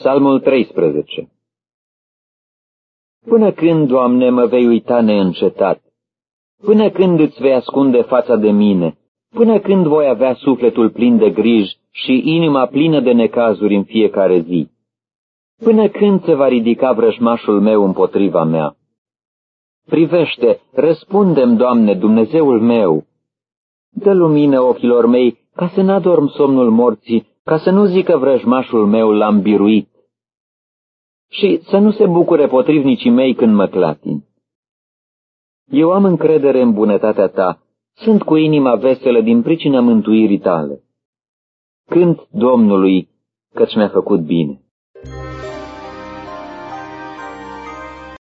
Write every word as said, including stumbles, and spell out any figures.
Psalmul treisprezece. Până când, Doamne, mă vei uita neîncetat? Până când îți vei ascunde fața de mine? Până când voi avea sufletul plin de griji și inima plină de necazuri în fiecare zi? Până când se va ridica vrăjmașul meu împotriva mea? Privește, răspundem, Doamne, Dumnezeul meu. Dă lumină ochilor mei, ca să n-adorm somnul morții, ca să nu zică vrăjmașul meu l-am biruit. Și să nu se bucure potrivnicii mei când mă clatin. Eu am încredere în bunătatea ta, sunt cu inima veselă din pricina mântuirii tale. Cânt Domnului, căci mi-a făcut bine.